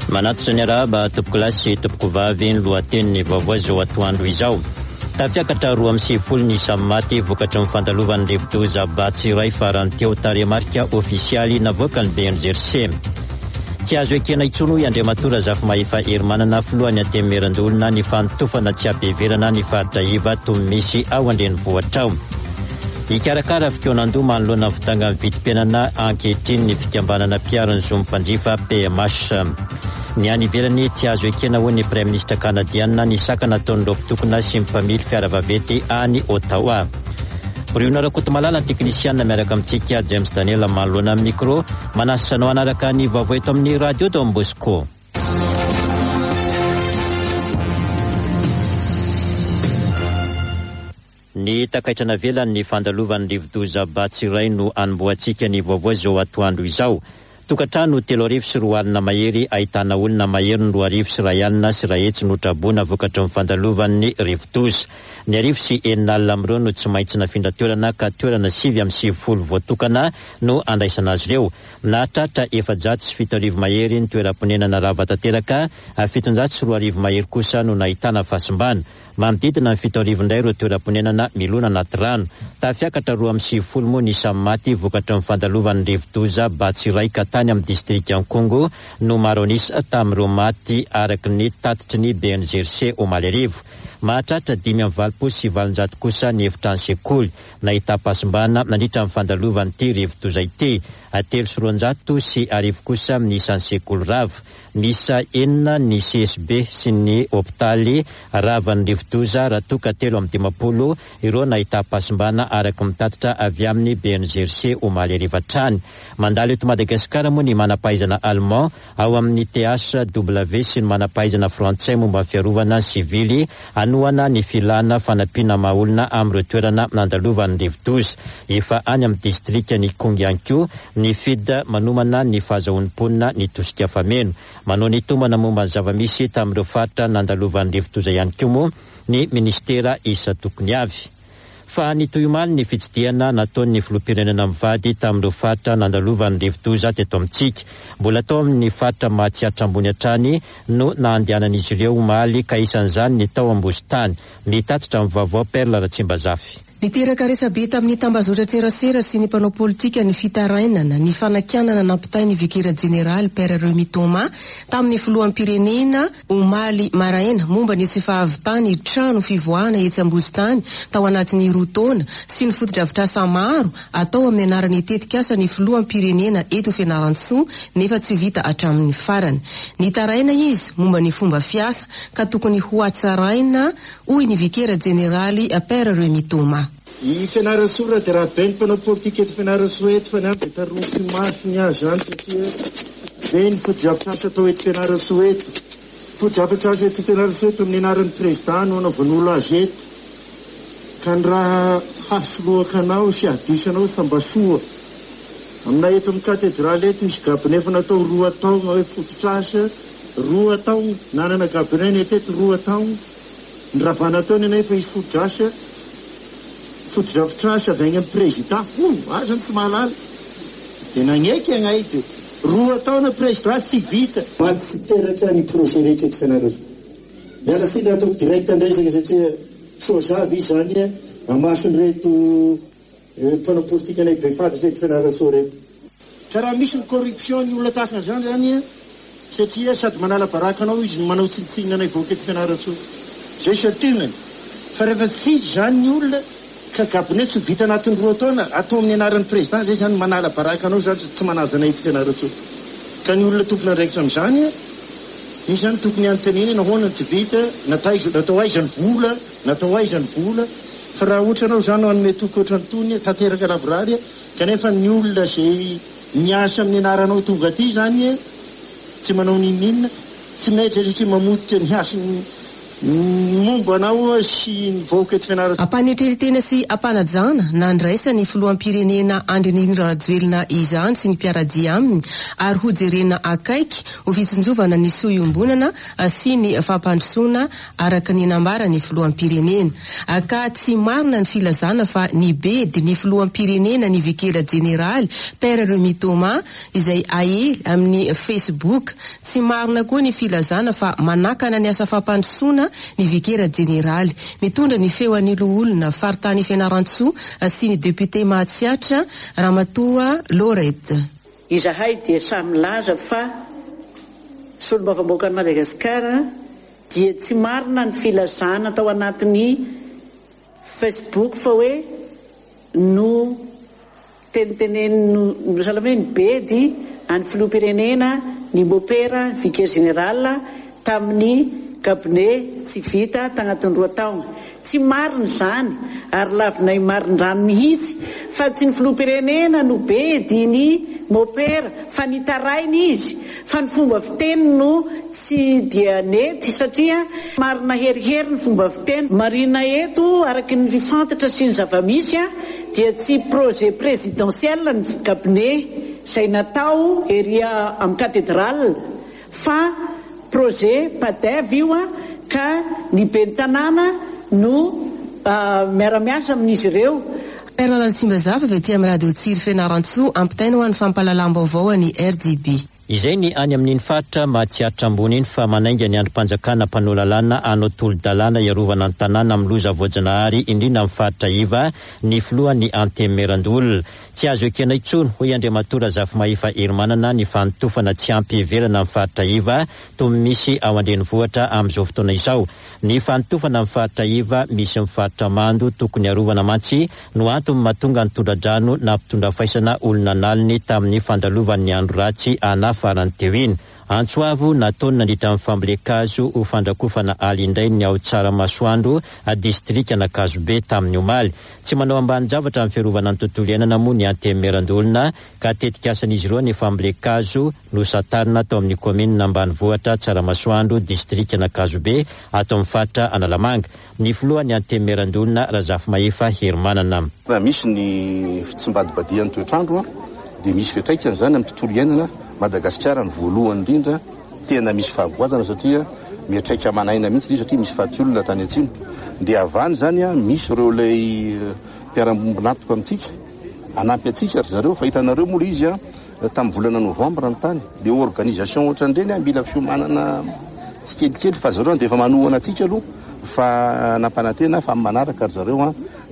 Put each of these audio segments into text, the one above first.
Manatitra ny araba tompoko lahy sy tompoko vavy ny lohateniny vaovao zao atoandro izao. Tafiakatra 20 ny samy maty vokatry ny fandalovan'ny levodoza Batsy iray farany teo taremarika ofisialy navoaka ny BNZRC. Tsy azo ekena itsono Andriamatora Zafimahefà Herimanana filohan'ny antemerandolona ny fanotofana tsy ampeverana ny faritra iva toy misy ao andrenivohitra ao. Ikarakara fikonan-doha manoloana vitanga amin'ny vitim-pianana ankehitriny ny fikambanana mpiarony zompanjifa PMH. Ny any ivelany tsy azo ekena ho ny Praiministra Kanadiana ny saka nataon'ny lopitokona sy mipamily fiaravavety any Ottawa. Briona Rakotomalala teknisiana miaraka amintsika James Daniel manoloana amin'ny micro manasanao anaraka ny vaovao eto amin'ny Radio Don Bosco. Ny takaitrana velan'ny fandalovan'ny levodoza Batsy iray no anomboantsika ny vaovao zao atoandro izao. Tokatrano 3,4 mahery ahitana olona mahery ny 2,1 sy 1 notraboana vokatry ny fandalovan'ny levodoza. Ny 9 no tsy maintsy nafindra toerana ka toerana 7,70 voatokana no andraisana azy ireo. Nahatratra 707 mahery ny toeram-ponenana rava tanteraka, 702 mahery kosa no nahitana fahasimbana. Manodidina ny 7,000 indray ireo toeram-ponenana milona anaty rano. Tafiakatra 20 moa ny samy maty vokatry ny fandalovan'ny levodoza Batsy iray ka tany amin'ny distrikt Ankongo no maronis tamin'ireo maty araky ny tatitry ny BNZRC Omalerivo. Mahatratra 5,7 sy 700 kosa ny efitrano sekoly nahita fahasimbana nandritra amin'ny fandalovan'ny ity levodoza ity. 300 sy 1,000 kosa amin'ny isan'ny sekoly rava. Misa 9 ny CSB sy ny hopitaly ravan'ny levodoza raha toka 3,50 ireo nahita fahasimbana araky mitatitra avy amin'ny BNZRC Omalerivo hatrany. Mandalo eto Madagasikara moa ny manampahaizana Allemand ao amin'ny THW sy ny manampahaizana Frantsay momba fiarovana sivily anoana ny filana fanampiana maolona amin'ny toerana nandalovan'ny levodoza. Efa any amin'ny distrikta ny Kongianko ny FID manomana ny fahazahonim-ponina ny tosika fameno. Manao ny tombana momba ny zavamisy tamin'ireo faritra nandalovan'ny levodoza ihany koa moa ny ministera isa tokony avy. Fa ny toyomaly ny fitsidiana nataon'ny filoham-pirenena mivady tamin'ireo faritra nandalovan'ny levodoza teto amintsika. Mbola tao amin'ny faritra Mahatsiatra ambony hatrany no nahandehanan'izy ireo omaly ka isan'izany ny tao Ambositany. Mitatitra amin'ny vaovao Perla Ratsimbazafy. Niteraka resabe tamin'ny tambazotra tserasera sy ny mpanao politika ny fitarainana ny fanakianana nampitainy vikera jeneraly Père Remy Thomas tamin'ny filoham-pirenena omaly maraina momba ny tsy fahavitany trano fivoahana etsy Ambositany tao anatin'ny roa taona sy ny foto-drafitrasa maro atao amin'ny anarany tetikasa ny filoham-pirenena eto Fianarantsoa nefa tsy vita hatramin'ny farany. Nitaraina izy momba ny fomba fiasa ka tokony ho atsaraina hoy ny vikera jeneraly Père Remy Thomas. I Fianarantsoa dia raha be ny mpanao politika eto Fianarantsoa eto fa niampy taroky maso ny azo any satria be ny foto-drafitrasa atao eto Fianarantsoa eto. Foto-drafitrasa eto Fianarantsoa eto amin'ny anaran'ny président no anaovan'olo azy eto. Ka ny raha hasoloaka anao sy hadisanao sambasoa. Aminay eto amin'ny katedraly eto misy gabinet natao 2 taona hoe foto-trasa 2 taona nanana gabinet eto 2 taona. Ny ravana taona nefa izy foto-trasa foto-drafitrasa avy any amin'ny président azany tsy mahalala dia nagneky anay dia 2 taona président tsy vita maty tsy teraka ny projet rehetra eto Fianarantsoa. Miala sina ataoko direct andresaka satria soazavy izy zany amasonyreto mpanao politika anay be fantatra eto Fianarantsoa reto. Ka raha misy ny corruption ny olona tahaka zany satria sady manala baraka anao izy manao tsitsina anay voaka eto Fianarantsoa zay satinany. Fa rehefa tsy zany ny olona ka gabinet tsy vita anatin'ny 2 taona atao amin'ny anaran'ny président zay zany manala baraka anao zany tsy manaja anay eto Fianarantsoa. Ka ny olona tokony andraikitra amin'izany izy zany tokony anteneny nahoana tsy vita natao aizany vola natao aizany vola. Fa raha ohatra anao zany anome toky ohatrantony tanteraka lavorary kanefa ny olona zay miasa amin'ny anaranao tonga aty zany tsy manao ninina tsy maitry satria mamotika ny asany mombanao sy nivoaka eto fianarana. Ampanetrertena sy ampanajana nandraisa ny filoham-pirenena Andrinirina Rajoelina izany sy ny mpiaradia aminy ary hojerena akaiky ho fitsinjovana ny soiombonana sy ny fampandrosoana araka ny nambara ny filoham-pirenena. Ka tsy marina ny filazana fa ny bedy ny filoham-pirenena ny vikera jeneraly Père Remy Thomas izay aely amin'ny Facebook. Tsy marina koa ny filazana fa manakana ny asa fampandrosoana ny vikera jeneraly. Mitondra ny feo an'ilo olona faritany Fianarantsoa sy ny député Mahatsiatra Ramatoa Lorette. Izahay dia samy laza fa solombavamboaka Madagasikara dia tsy marina ny filazana tao anatin'ny Facebook fa hoe no teniteneny salame ny bedy any filoham-pirenena ny mopera vice général tamin'ny cabinet tsy vita tagnatin'ny 2 taona. Tsy marina zany ary lavinay marindrano mihitsy fa tsy ny filoham-pirenena no bedy ny mopera fa ny tarainy izy fa ny fomba fiteny no tsy dia nety satria marina herihery ny fomba fiteny. Marina eto araky ny fifantatra sy ny zavamisy dia tsy projet présidentiel ny cabinet izay natao eria amin'ny cathédrale fa projet PADEV io ka ny ben'ny tanàna no miara-miasa amin'izy ireo. Père Tsimbazava avy aty amin'ny radio Tsiry Fianarantsoa ampitaina ho an'ny fampahalalam-baovao ny RDB. Izay ny any amin'iny faritra Mahatsiatra ambony iny fa manainga ny androm-panjakana mpanao-lalàna anao tolo-dalàna iarovana ny tanàna amin'ny loza voajanahary indrindra amin'ny faritra Iva ny filohan'ny Antemerandolo. Tsy azo ekena intsony hoy Andriamatora Zafimahify Hermanana ny fanotofana tsy ampy ivelana amin'ny faritra Iva toy misy ao andrenivohitra amin'izao fotoana izao. Ny fanotofana amin'ny faritra Iva misy amin'ny faritra Mando tokony arovana mantsy no antony mahatonga ny tondradrano na mpitondra faisana olona naliny tamin'ny fandalovan'ny andro ratsy farany teo iny. Antsoavo nataony nandritra amin'ny fambolekazo ho fandrakofana alindray ny ao Tsaramasoandro a distrika Nakazobe tamin'ny omaly. Tsy manao ambany zavatra amin'ny fiarovana ny tontolo iainana moa ny Antemerandolona ka tetika asan'izy ireo ny fambolekazo no satarina atao amin'ny komina ambanivohitra Tsaramasoandro distrika Nakazobe ato amin'ny faritra Analamanga. Ny filohan'ny Antemerandolona Razafimahify Hermanana. Misy ny tsimbadibadian'ny toetrandro dia misy fiatraikany zany amin'ny tontolo iainana. Madagasikara ny voalohany indrindra tena misy fahaboazana satria miatraika manaina mihitsy izy satria misy fahatsiolona tany atsimo. Dia avany zany misy ireo lay mpiara-miombonatoka amintsika anampy atsika ry zareo fa hitanareo moa izy tamin'ny volana novambra ny tany dia organisation ohatran'ireny mila fiomanana tsikelikely fa zareo dia efa manohana atsika aloha fa nampanantena fa manaraka ry zareo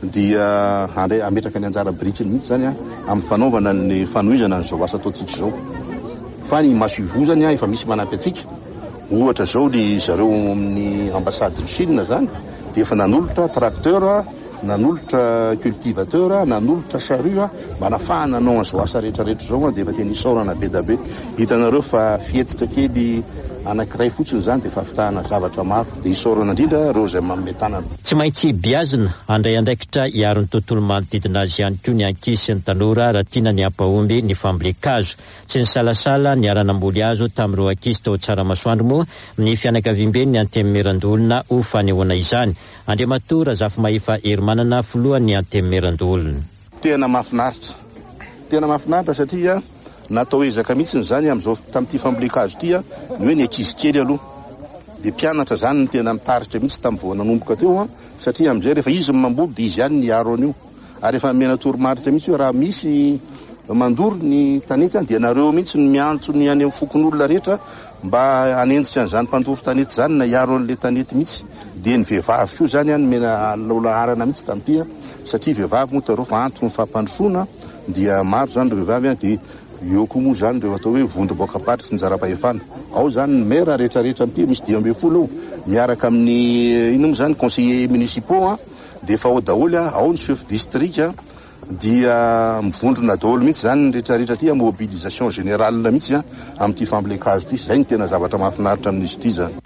dia ametraka ny anjara birikiny mihitsy zany amin'ny fanaovana ny fanohizana nyzao asa ataotsika zao. Fa ny maso zany efa misy manampy atsika ohatra zao ny zareo amin'ny ambasady ny Chine zany dia efa nanolotra tracteur nanolotra cultivateur nanolotra charrue manafahana anao an'izao asa rehetrarehetra zao dia efa tena isaorana be da be. Hitanareo fa fietika kely anankiray fotsiny zany dia fafitahana zavatra maro dia isaorana indrindra reo izay manome tanana. Tsy maintsy biazina andray andraikitra hiaro ny tontolo manodidina azy ihany koa ny ankizy sy ny tanora raha tiana ny ampahomby ny fambolekazo. Tsy ny salasala ny aranam-boly azo tamin'ireo ankizy tao Tsaramasoandro moa ny fianakaviam-be ny Antemerandolona ho fanehoana izany. Andriamatora Zafimahify Hermanana filohan'ny Antemerandolona. Tena mahafinaritra satria natao ezaka mihitsy zany amin'izao tamin'ity fambolekazo ity ny hoe ny ankizy kely aloha dia mpianatra zany ny tena mitaritra mihitsy tamin'ny vao nanomboka teo satria amin'izay rehefa izy mamboly dia izy ihany ny aro an'io ary efa mena toromaritra mihitsy hoe raha misy mandory ny tanety dia nareo mihitsy ny miantso ny any amin'ny fokon'olona rehetra mba hanendrika an'izany mpandoro tanety zany na hiaro an'ilay tanety mihitsy. Dia ny vehivavy koa zany mena laharana mihitsy tamin'ity satria vehivavy moa tareo fa antony fampandrosoana dia maro zany ireo vehivavy dia eo koa moa zany reo atao hoe vondrom-boakapatry sy ny jaram-pahefana. Ao zany ny maire rehetrarehetra amin'ity misy 10 miaraka amin'ny ino moa zany conseiller municipaux dia efa ao daholo ao ny chef district dia mivondrona daholo mihitsy zany ny rehetrarehetra ty mobilisation générale mihitsy amin'ity fambolekazo ity. Zay ny tena zavatra mahafinaritra amin'izy ity zany.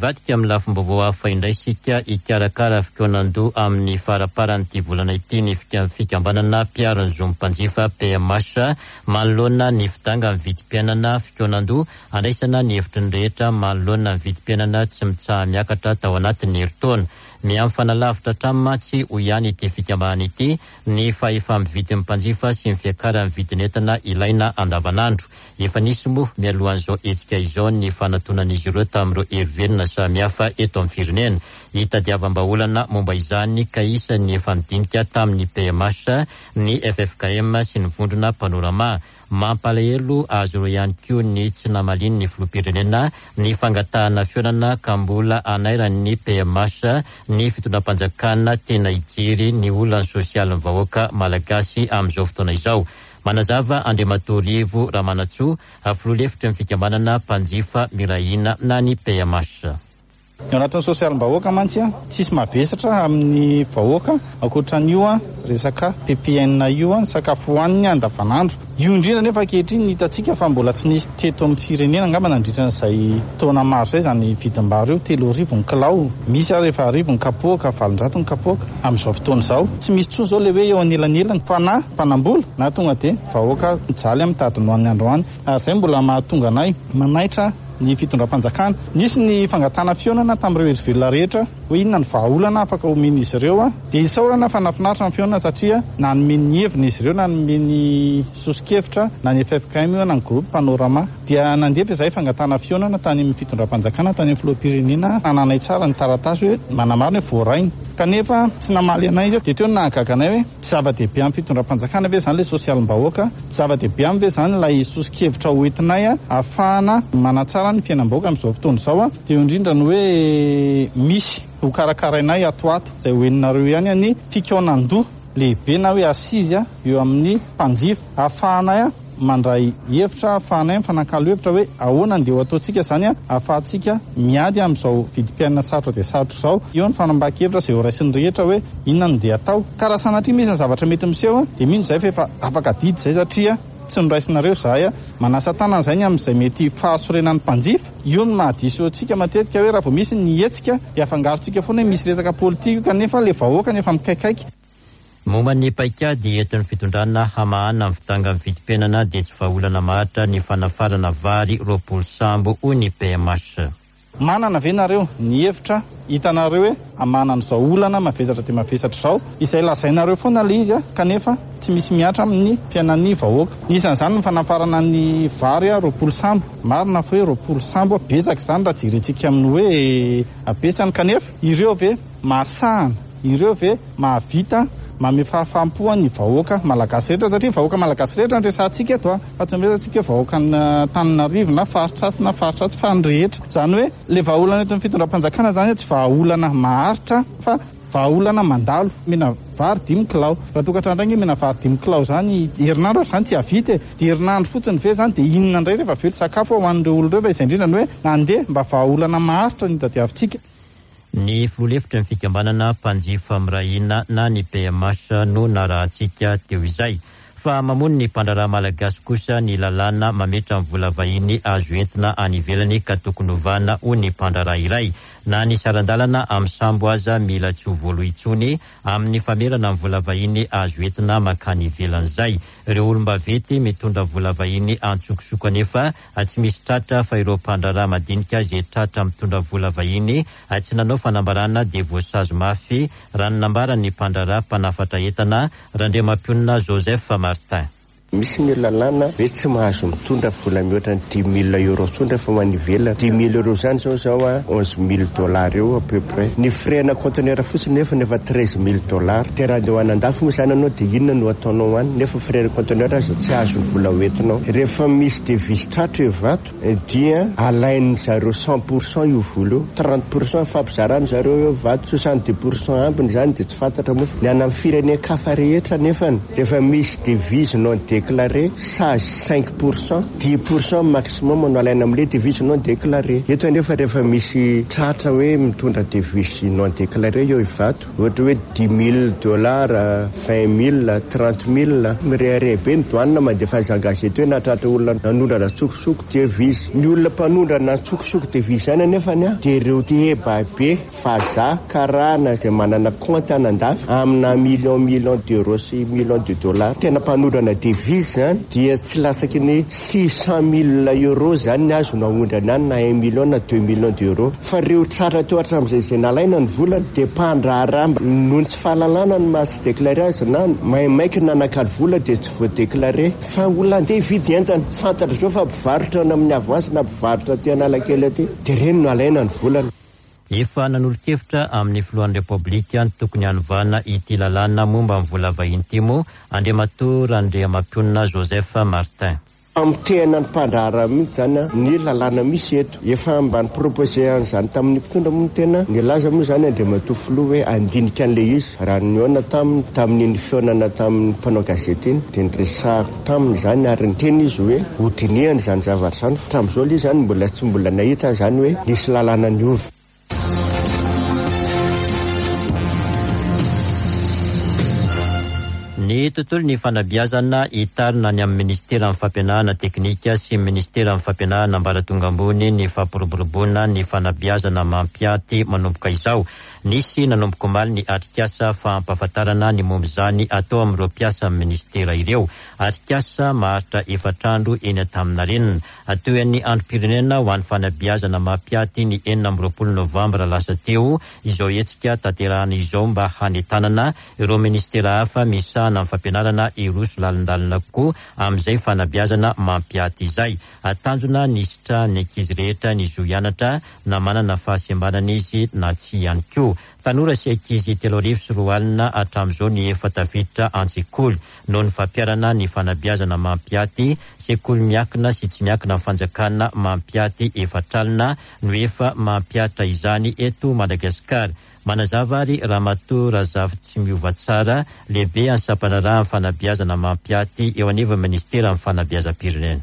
mivadika amin'ny lafim-baovao hafa indray isika hikarakara fikonan-doha amin'ny faraparan'ity volana ity ny fikambanana mpiaro ny zo mpanjifa PMH manoloana ny fidanga amin'ny vidim-piainana fikonan-doha andraisana ny hevitry ny rehetra manoloana ny vidim-piainana tsy mitsaha miakatra tao anatin'ny herintaona. Miamin'ny fanalavitra hatramin'ny ho ihany ity fikambanana ity ny fahefa-mividy mpanjifa sy ny fiakaran'ny vidin'entana ilaina andavanandro. Efa nisy moa mialohan'izao hetsika izao ny fanatonan'izy ireo tamin'ireo herivelona samihafa eto amin'ny firenena. Hitadiavam-baolana momba izany ka isan'ny efa nidinika tamin'ny PMH, ny FFKM sy ny vondrona panorama. Mampalahelo azo ireo ihany koa ny tsy namaliny ny filoham-pirenena ny fangatahana fionana ka mbola anairan'ny PMH ny fitondram-panjakana tena hijery ny olana sosialin'ny vahoaka malagasy amin'izao fotoana izao. Manazava Andriamatorivo Ramanatsoa, filoha-hevitry ny fikambanana mpanjifa Mirahina na ny PMH. Eo anatin'ny sosialim-bahoaka mantsy tsisy mavesatra amin'ny vahoaka ankoatran'io resaka PPN io ny sakafo hohaniny andavanandro. Io indrindra nefa ankehitriny hitantsika fa mbola tsy nisy teto amin'ny firenena angamba nandritra n'izay taona maro izay zany vidim-bary io 3,000 ny kilao. Misy rehefa 1,000 ny kapoaka, 700 ny kapoaka. Amin'izao fotoana izao tsy misy tsony izao le hoe eo anelanelany fa na mpanambola na tonga dia vahoaka mijaly amin'ny tadiny hoan'ny androany. Ary izay mbola mahatonga anay manaitra ny fitondram-panjakana. Nisy ny fangatana fionana tamin'ireo herivelona rehetra hoe inona ny vahaolana afaka omeny izy ireo dia isaorana fa nafinaritra ny fionana satria na nomeny ny hevina izy ireo na nomeny sosikevitra na ny FFKM io na ny groupe panorama dia nandefa izay fangatana fionana tany amin'ny fitondram-panjakana tany amin'ny filoham-pirenena ananay tsara ny taratasy hoe manamarina hoe voarainy kanefa tsy namaly anay izy dia teo ny nahagaga anay hoe tsy zava-dehibe amin'ny fitondram-panjakana ve zany ilay sosialim-bahoaka, tsy zava-dehibe amin'ny ve zany ilay sosikevitra hoentinay ahafahana manatsara ny fiainam-bahoaka amin'izao fotoana izao dia indrindra ny hoe misy ho karakarainay atoato izay hoeninareo ihany ny fikonan-doha lehibe na hoe asizy eo amin'ny mpanjifa ahafahanay mandray hevitra ahafahanay mifanakalo hevitra hoe ahoana andeha ho ataontsika zany ahafahantsika miady amin'izao vidim-piainana sarotra dia sarotra izao. Eo ny fanambaki-hevitra izay ho raisiny rehetra hoe inona no andeha atao ka raha sanatria misy ny zavatra mety miseho dia mino izay fa efa afaka didy izay satria tsy niraisinareo zahay manasa tanana izay ny amin'izay mety fahasorenan'ny mpanjifa. Io no mahadiso antsika matetika hoe raha vao misy ny hetsika dia afangarontsika foana hoe misy resaka politika kanefa le vahoaka nefa mikaikaiky. Momba ny paikady entin'ny fitondrana hamahana amin'ny fitanga amin'ny vidim-piainana dia tsy vahaolana mahatra ny fanafarana vary 20 sambo ho ny PMH. Manana ve nareo ny hevitra hitanareo hoe amanana izao olana mavesatra dia mavesatra izao izay lazainareo foana le izy kanefa tsy misy miatra amin'ny fiainan'ny vahoaka. Isan'izany ny fanafarana ny vary 20 sambo. Marina fa hoe 20 sambo betsaka izany raha jerentsika amin'ny hoe abetsany kanefa ireo ve mahasahana, ireo ve mahavita mame fahafampoa ny vahoaka malagasy rehetra satria vahoaka malagasy rehetra ny resantsika eto fa tsy miresantsika vahoaka Antananarivo na faritra Atsy na faritra Atsy fa ny rehetra. Zany hoe le vahaolana eto amin'ny fitondram-panjakana zany tsy vahaolana maharitra fa vahaolana mandalo mena vary 5 kilao. Raha tokantrano indray mena vary 5 kilao zany herinandro zany tsy havita dia herinandro fotsiny ve zany dia inona indray rehefa velo sakafo ho an'ireo olona ireo fa izay indrindra ny hoe nandeha mba vahaolana maharitra ny tadiavintsika. Ny filoha-hevitra ny fikambanana mpanjifa Mirahina na ny PMH no narahantsika teo izay. Fa mamono ny mpandraraha malagasy kosa ny lalàna mametra amin'ny vola vahiny azo entina any ivelany ka tokony ovana ho ny mpandraraha iray. Na ny sarandalana amin'ny sambo aza mila tsy ho voalo intsony amin'ny famerana amin'ny vola vahiny azo entina makany ivelan'izay. Ireo olom-bavety mitondra vola vahiny antsokosoko anefa tsy misy tratra fa ireo mpandraraha madinika izay tratra mitondra vola vahiny tsy nanao fanambarana dia voasazy mafy raha ny nambara ny mpandraraha mpanafatra entana Randriamampionina Joseph Martin. Misy ny lalàna ve tsy mahazo mitondra vola mihoatra ny 10,000 euro tsondra fa manivela 10,000 euro zany zao $11,000 eo à peu près. Ny frais-na conteneur fotsiny nefa 13,000 $. Te raha andeha hoanandafo moa zany anao dia inona no ataonao any nefa frais-na conteneur azy tsy azo ny vola hoentinao. Rehefa misy devise tratra eo vato dia alainy zareo 100% io vola io, 30% fampizarany zareo eo vato, 70% ambiny zany dia tsy fantatra moa. Ny any amin'ny firenena kafa rehetra nefany rehefa misy devise non déclaré ça 5%, 10% maximum no alaina am'le devise non déclaré. Eto nefa rehefa misy tratra hoe mitondra devise non déclaré eo ivato, ohatra hoe $10,000, $20,000, $30,000 mirehirehbe ny douane mandefa zangazety hoe natratra olona nanondrana tsokosoko devise. Ny olona mpanondrana tsokosoko devise zany anefany a de ireo tehebabe vazaha karana zay manana compte anandafy amina million d'euros sy $1,000,000 tena mpanondrana devise zany dia tsy lasaky ny 600,000 euros zany ny azo naondrana any na 1 million na 2 millions d'euros. Fa reo tratra teo hatramin'izay zay nalaina ny volany de mpandraharaha nohony tsy fahalalana no maha tsy déclaré azy na maimaiky nanakary vola de tsy voadéclaré. Fa olona andeha hividy entana fantatra zao fa mpivarotra na amin'ny avoanzy na mpivarotra ty Analakely aty de reny no alaina ny volany. Efa nanolo-kevitra amin'ny filohan'ny Repoblika tokony hanovana ity lalàna momba ny vola vahiny timo Andriamatoa Andriamapionina Joseph Martin. Amtena ny mpandraharaha mihitsy zany ny lalàna misy eto. Efa mba niproposé an'izany tamin'ny mpitondra moa tena nilaza moa zany Andriamatoa filoha hoe andinika an'le izy raha niona tamin'ny fionana tamin'ny mpanao gazety iny de niresahako taminy zany ary niteny izy hoe hodinihany zany zavatra zany fa hatramin'izao izy zany mbola nahita zany hoe nisy lalàna niova. Ny tontolo ny fanabeazana hitarina ny amin'ny Ministera amin'ny fampianarana teknika sy Ministera amin'ny fampianarana ambaratonga ambony ny fampiroboroboana ny fanabeazana mampiaty manomboka izao. Nisy nanomboka omaly ny atrikasa fampahafantarana ny momba izany atao amin'ireo mpiasa amin'ny ministera ireo. Atrikasa maharitra 4 andro eny Antaminarenina. Atoan'ny androm-pirenena ho an'ny fanabeazana mampiaty ny 20 Novambra lasa teo. Izao hetsika tanterahana izao mba hanetanana ireo ministera hafa misahana amin'ny fampianarana iroso lalindalina koa amin'izay fanabeazana mampiaty izay. Atanjona nisitra ny ankizy rehetra ny zo hianatra na manana fahasembanana izy na tsy ihany koa. Tanora sy ankizy 3,4 hatramin'izao ny efa tafiditra an-tsekoly noho ny fampiarana ny fanabeazana mampiaty. Sekoly miakina sy tsy miakina amin'ny fanjakana mampiaty efatralina no efa mampiatra izany eto Madagasikara. Manazavary Ramatoa Razava tsy miova tsara lehibe any Sapanaraha amin'ny fanabeazana mampiaty eo aneva Ministera amin'ny fanabeazam-pirenena.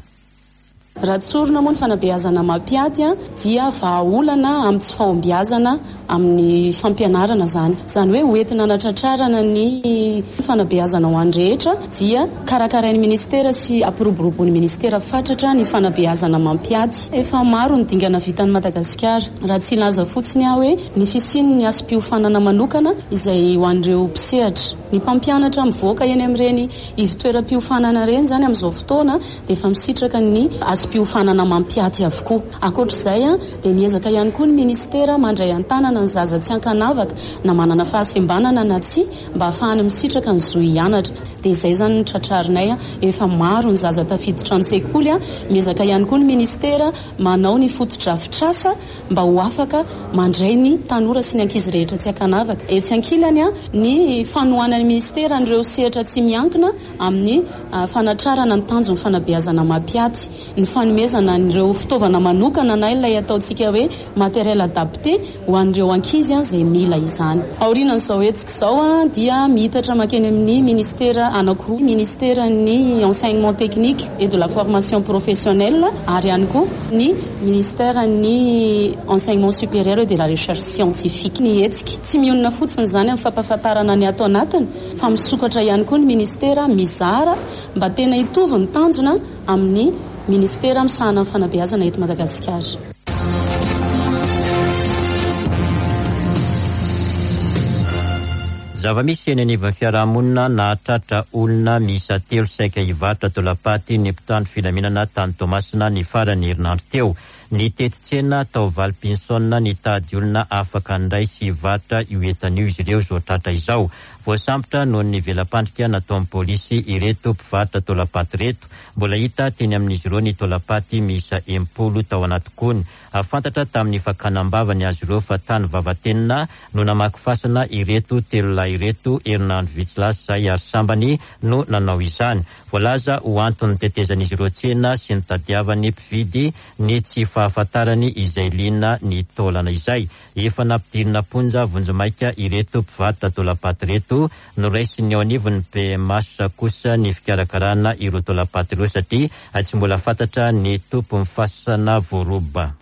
Raha tsorona moa ny fanabeazana mampiaty dia vahaolana amin'ny tsy fahombiazana amin'ny fampianarana zany hoe hoentina anatratrarana ny fanabeazana ho an'ny rehetra dia karakarain'ny ministera sy ampiroboroboan'ny ministera fatratra ny fanabeazana mampiaty. Efa maro ny dingana vitan'ny Madagasikara raha tsy laza fotsiny hoe ny fisiny ny asom-piofanana manokana izay ho an'ireo mpisehatra. Ny mpampianatra mivoaka eny amin'ireny ivitoeram-piofanana ireny zany amin'izao fotoana dia efa misitraka ny asom-piofanana mampiaty avokoa. Ankoatr'izay dia miezaka ihany koa ny ministera mandray an-tanana ny zaza tsy ankanavaka na manana fahasembanana na tsy mba ahafahany misitraka ny zo hianatra. Dia izay zany ny tratrarinay efa maro ny zaza tafiditra an-tsekoly miezaka ihany koa ny ministera manao ny fotodrafitrasa mba ho afaka mandray ny tanora sy ny ankizy rehetra tsy ankanavaka. Etsy ankilany ny fanohanan'ny ministera n'ireo sehatra tsy miankina amin'ny fanatrarana ny tanjon'ny fanabeazana mampiaty, ny fanomezana n'ireo fitaovana manokana na ilay ataontsika hoe matériel adapté ho an'ireo ankizy izay mila izany. Aorianan'izao hetsika izao dia mihitatra makeny amin'ny ministera anankiroa, ministera ny enseignement technique et de la formation professionnelle ary ihany koa ny ministera ny enseignement supérieur et de la recherche scientifique. Ny hetsika tsy mionona fotsiny zany amin'ny fampahafantarana ny atao anatiny fa misokatra ihany koa ny ministera mizara mba tena hitovy ny tanjona amin'ny ministera misahana amin'ny fanabeazana eto Madagasikara. Zava-misy eny anivon'ny fiarahamonina nahatratra olona miisa 3 saika hivarotra tolapaty ny mpitandro filaminana tany Tomasina ny farany herinandro teo. Ny tetitsena tao Valpinsona ny tady olona afaka andray sy hivarotra io entan'io izy ireo zao tratra izao. Voasambotra noho ny velam-pandrika nataon'ny polisy ireto mpivarotra tolapaty reto. Mbola hita teny amin'izy ireo ny tolapaty miisa 10 tao anaty kony. Afantatra tamin'ny fakanambavany azy ireo fa tany vavantenina no namaky fasana ireto telolahy ireto herinandro vitsy zay ary sambany no nanao izany. Voalaza ho antony tetezan'izy ireo tsena sy ny tadiavany mpividy ny tsy fahafantarany izay liana ny taolana izay. Efa nampidirina ponja vonjomaika ireto mpivarotra taolapaty reto, noraisiny ao anivon'ny PMH kosa ny fikarakarana ireo taolapaty ireo satria tsy mbola fantatra ny tompon'ny fasana voaroba.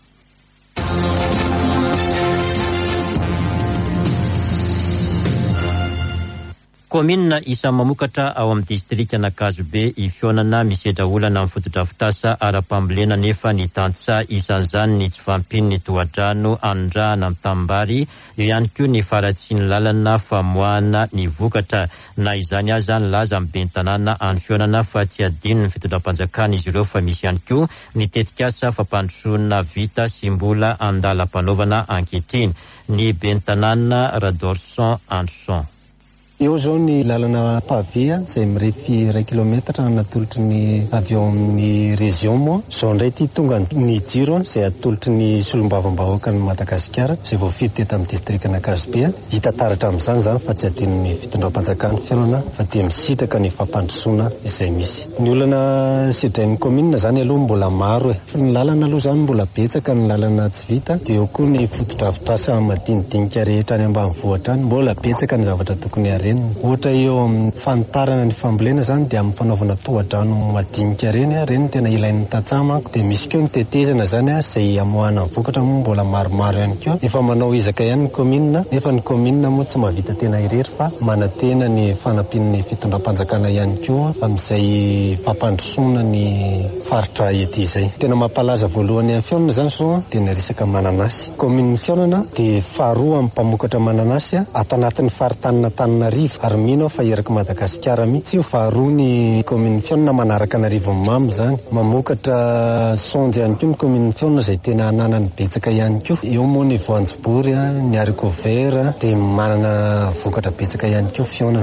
Komina isa mamokatra ao amin'ny distrikta Nakazobe ifionana misedra olana amin'ny fotodrafitasa ara-pambolena nefa ny tantsa isan'izany ny tsy fampiny ny tohadrano andrahana amin'ny tambary, eo ihany koa ny faratsiny lalana famoahana ny vokatra. Na izany aza ny laza amin'ny bentanàna any fionana fa tsy adino ny fitondram-panjakana izy ireo fa misy ihany koa ny tetikasa fampandrosoana vita sy mbola andalam-panaovana ankehitriny. Ny bentanàna Radorson Anderson. Eo zao ny lalana pavea izay mirefy 1 kilometatra natolotry ny avy ao amin'ny région moa. Zao ndray ty tonga ny jiro izay atolotry ny solombavambahoaka ny Madagasikara izay voafidy teto amin'ny distrikta Nakazobe. Hita taratra amin'izany zany fa tsy adino ny fitondram-panjakana fiainana fa dia misitraka ny fampandrosoana izay misy. Ny olana sedrain'ny commune zany aloha mbola maro e. Ny lalana aloha zany mbola betsaka ny lalana tsy vita, dia eo koa ny fotodrafitrasa madinidinika rehetra any ambanivohitra any mbola betsaka ny zavatra tokony are. Ohatra eo amin'ny fanitarana ny fambolena zany dia amin'ny fanaovana tohadrano madinika reny tena ilain'ny tantsaha manko. Dia misy koa ny tetezana zany izay amoahana vokatra moa mbola maromaro ihany koa. Efa manao izaka ihany ny commune, nefa ny commune moa tsy mahavita tena irery fa manatena ny fanampin'ny fitondram-panjakana ihany koa amin'izay fampandrosoana ny faritra ety izay. Tena mampalaza voalohany amin'ny Fiaonana zany zao dia ny resaka mananasy. Commune Fiaonana dia faharoa amin'ny mpamokatra mananasy ato anatin'ny faritanina Tananarivo ary mino fa eraky Madagasikara mihitsy io. Faharoa ny commune Fiaonana manaraka an'Arivomamy zany. Mamokatra sonjy ihany koa ny commune Fiaonana izay tena ananany betsaka ihany koa. Eo moa ny voanjobory, ny haricot vert dia manana vokatra betsaka ihany koa Fiaonana.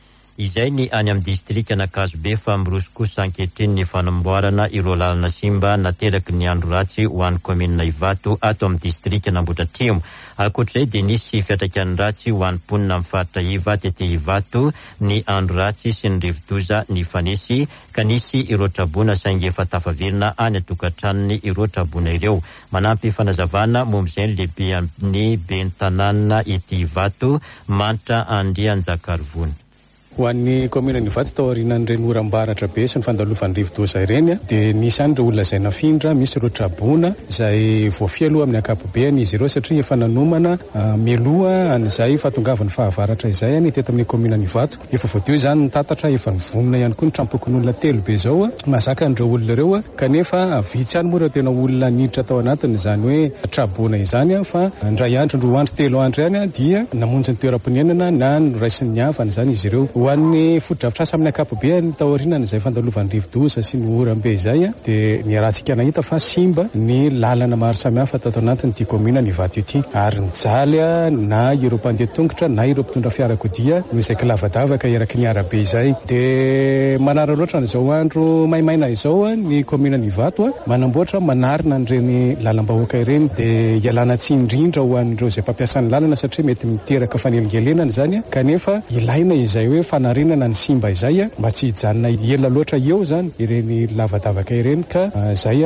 Izay ny any amin'ny distrikta Nakazobe fa miroso kosa ankehitriny ny fanamboarana ireo lalana simba nateraky ny andro ratsy ho an'ny komina Ivato ato amin'ny distrikta Nambotratrimo. Ankoatr'izay dia nisy fiantraikany ratsy ho an'ny mponina amin'ny faritra Iva tety Ivato ny andro ratsy sy ny rivo-doza ny fanesy ka nisy ireo trabona saingy efa tafaverina any atokantranony ireo trabona ireo. Manampy fanazavana momb'izay ny lehibe amin'ny bentanàna ety Ivato Manitra Andrianjakarivony. Ho an'ny komina Ivato tao aorianan'ireny oram-baratra be sy ny fandalovan'ny rivo-doza ireny dia nisy ihany ireo olona izay nafindra, misy ireo trabona izay voafia aloha amin'ny ankapobeny izy ireo satria efa nanomana mialoha an'izay fahatongavan'ny fahavaratra izay ny teto amin'ny komina Ivato. Efa voadio izany ny tatatra, efa nivonona ihany koa ny trampokon'olona telo be izao mazaka an'ireo olona ireo kanefa vitsy ihany moa ireo tena olona niditra tao anatiny izany hoe trabona izany fa ndray andro, roa andro, telo andro ihany dia namonjy ny toeram-ponenana na noraisiny ny havana izany izy ireo. Ho an'ny fotodrafitrasa amin'ny ankapobeny tao aorianany izay fandalovan'ny rivo-doza sy ny oram-be izay dia ny rahantsika nahita fa simba ny lalana maro samihafa tato anatiny ity komina Ivato ity ary nijaly na ireo mpandeha tongotra na ireo mpitondra fiarakodia noho izay kilavadavaka eraky ny arabe izay. Dia manara loatra n'izao andro maimaina izao ny komina Ivato manamboatra manarina an'ireny lalam-bahoaka ireny dia ialana tsy indrindra ho an'ireo izay mpampiasany lalana satria mety miteraka fanelingelenana izany kanefa ilaina izay hoe fanarenana ny simba izay mba tsy hijanona ela loatra eo zany ireny lavadavaka ireny ka izay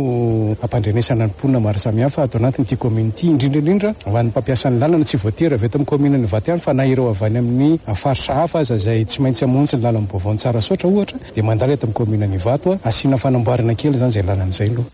no ampandrenesana ny mponina maro samihafa ato anatin'ity komina ity indrindra ho an'ny mpampiasany lalana tsy voatery avy eto amin'ny komina Ivato ihany fa na ireo avy any amin'ny faritra hafa aza izay tsy maintsy hamonjy ny lalam-baovao ny tsara soatra ohatra dia mandalo eto amin'ny komina Ivato asiana fanamboarana kely zany izay lalan'izay aloha.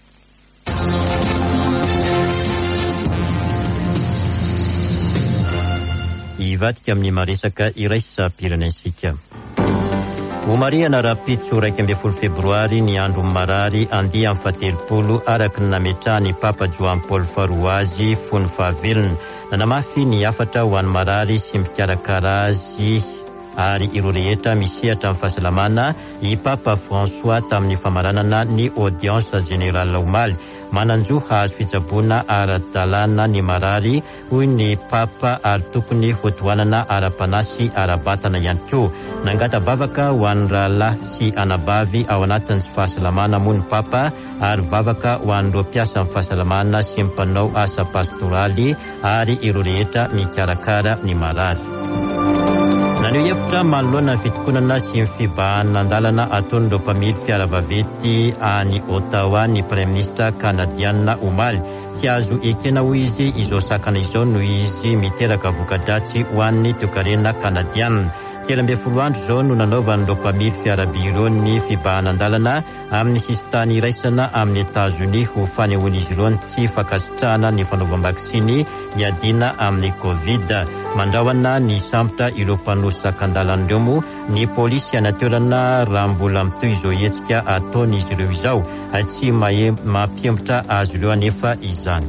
Ivadika amin'ny maresaka iraisam-pirenensika. Omariana rapitso 1 febroary ny andro marary andia amin'ny 17 araky ny nametrahany Papa Joan Paul faharoa azy fony fahavelona. Nanamafy ny afatra ho an'ny marary sy mikarakara azy ary ireo rehetra misehatra amin'ny fahasalamana i Papa François tamin'ny famaranana ny audience générale omaly. Mananjo hazo fitsaboana ara-dalàna ny marary hoy ny Papa ary tokony hotoanana ara-panasy ara-batana ihany koa. Nangatabavaka ho an'ny rahalahy sy anabavy ao anatin'ny fahasalamana moa ny Papa ary vavaka ho an'ireo mpiasa amin'ny fahasalamana sy mpanao asa pastoraly ary ireo rehetra mikarakara ny marary. Maneho hevitra manoloana ny fitokonana sy ny fibahan'andalana ataon'ireo mpamily fiara vaventy any Ottawa ny Prime Ministre Canadiana omaly. Tsy azo ekena hoy izy izao sakana izao noho izy miteraka voka-dratsy ho an'ny toe-karena Canadiana. 13 andro izao no nanaovan'ireo mpamily fiarabe ireo ny fibahan'andalana amin'ny sisintany iraisana amin'ny Etats-Unis ho fanehoan'izy ireo tsy fankasitrahana ny fanaovam-bakisiny hiadina amin'ny Covid. Mandrahona ny sambotra ireo mpanory sakan-dalana ireo moa ny polisy anatoerana raha mbola mitoy izao hetsika ataon'izy ireo izao tsy mampiembotra azy ireo anefa izany.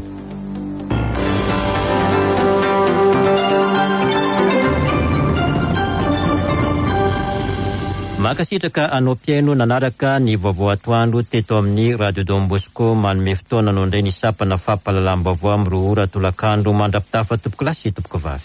Makasitraka anao mpiaino nanaraka ny vaovao atoandro teto amin'ny Radio Don Bosco manome fotoana anao indray ny sapana fampahalalam-baovao amin'ny roa ora tolakandro mandrapitafa tompoko lasy tompoko vavy.